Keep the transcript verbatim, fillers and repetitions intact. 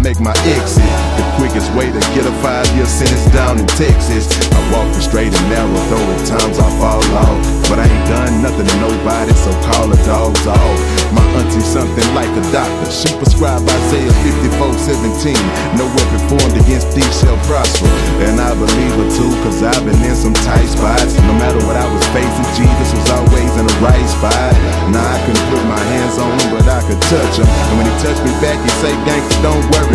make my exit. The quickest way to get a five-year sentence down in Texas. I walk the straight and narrow, though at times I fall off. But I ain't done nothing to nobody, so call the dogs off. My auntie something like a doctor. She prescribed Isaiah fifty-four seventeen. No weapon formed against thee shall prosper. And I believe her too, cause I've been in some tight spots. No matter what I was facing, Jesus was always in the right spot. Now I couldn't put my hands on him, but I could touch him. And when he touched me back, he say, gangsta, don't worry